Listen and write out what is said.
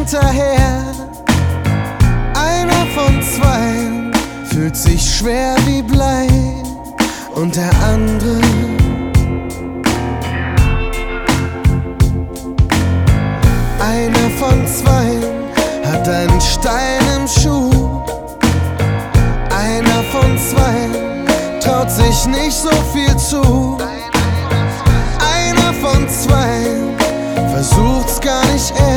hinterher. Einer von zwei fühlt sich schwer wie Blei und der andere einer von zwei hat einen Stein im Schuh. Einer von zwei traut sich nicht so viel zu. Einer von zwei versucht's gar nicht erst.